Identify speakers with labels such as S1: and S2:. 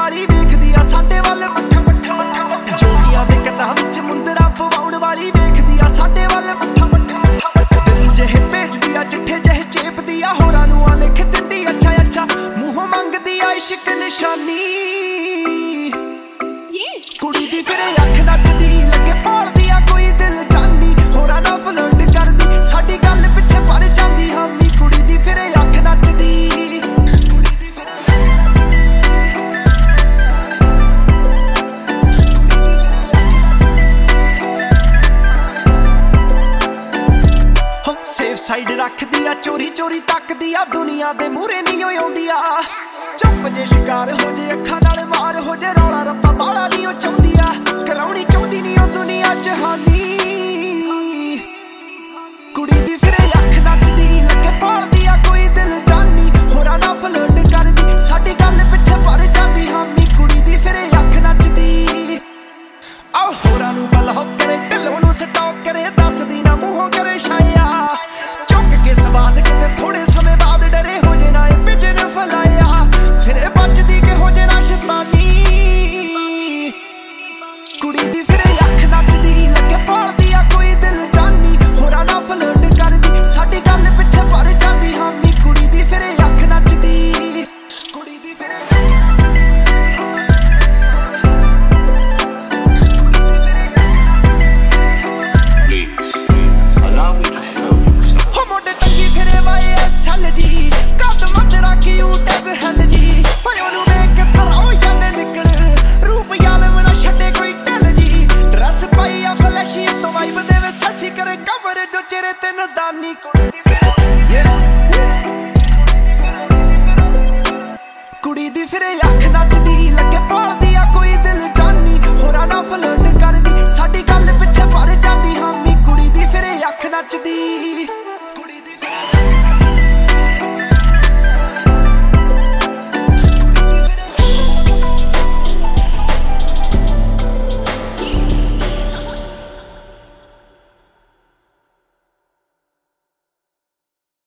S1: वाली वेखदी आ साडे वाल मट्ठा मट्ठा जोगियां दे कन्नां विच मुंदरा पवाउण वाली वेखदी आ साडे वाल मट्ठा मट्ठा दिल जेहे भेजदी आ चिट्ठे जेहे चेपदी आ होरां नूं आ लिख दिंदी अच्छा अच्छा मूंहों मंगदी आ इश्क निशानी कुड़ी दी फिर अख नचदी लगे भालदी आ कोई दिल जानी होरां नाल फ्लर्ट करदी साडी गल पिछे पड़ जांदी हामी कुड़ी दी फिर अख नचदी सेफ साइड रखदी आ चोरी चोरी तकदी आ दुनिया दे मूहरे नहीं आउंदी आ चुप जे शिकार हो जे अखां नाल मार हो जे